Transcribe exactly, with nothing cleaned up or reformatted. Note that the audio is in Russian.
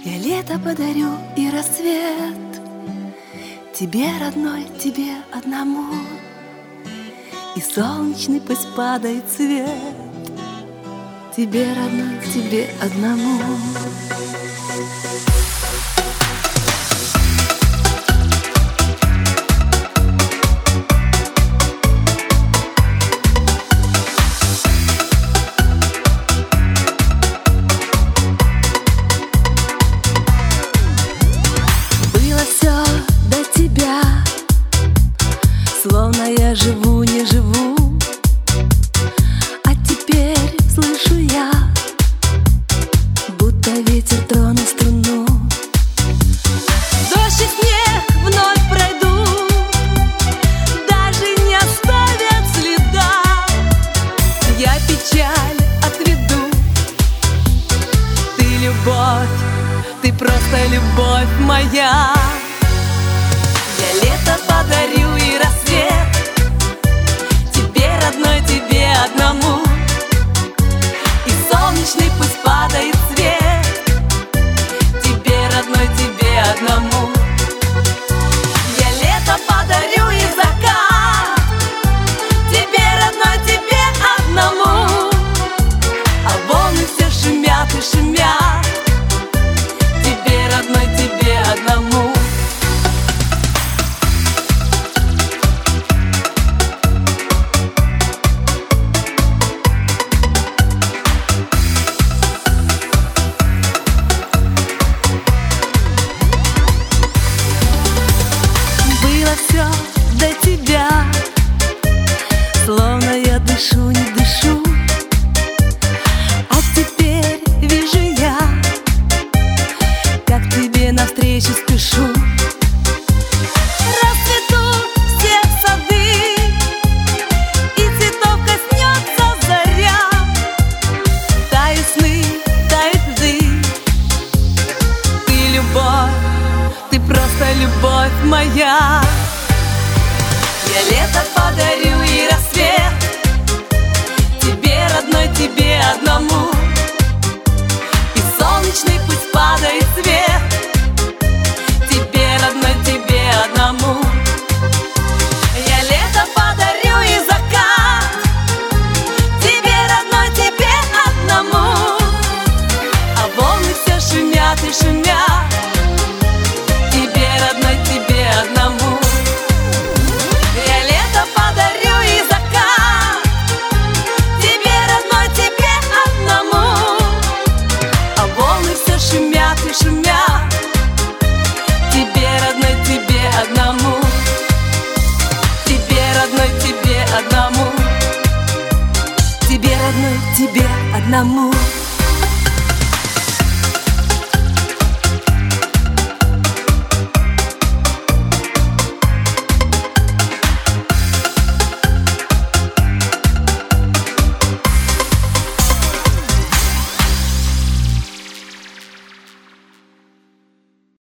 Я лето подарю и рассвет тебе, родной, тебе одному. И солнечный пусть падает свет тебе, родной, тебе одному. Словно я живу, не живу, а теперь слышу я, будто ветер тронул струну. Дождь и снег вновь пройдут, даже не оставят следа. Я печаль отведу. Ты любовь, ты просто любовь моя. Я лето подарю и рассвет тебе, родной, тебе одному. И солнечный пусть падает свет тебе, родной, тебе одному. Я лето подарю и закат тебе, родной, тебе одному. А волны все шумят и шумят тебе, родной, тебе одному. Все до тебя, словно я дышу, не дышу, а теперь вижу я, как тебе навстречу спешу. Расцветут все сады, и цветов коснется заря. Тают сны, тают льды. Ты любовь, ты просто любовь моя. Я лето подарю и рассвет тебе, родной, тебе одному. И солнечный пусть падает свет тебе, родной, тебе одному. Я лето подарю и закат тебе, родной, тебе одному. А волны все шумят и шумят тебе, родной, тебе одному. Шумят и шумят тебе, родной, тебе одному. Тебе, родной, тебе одному. Тебе, родной, тебе одному.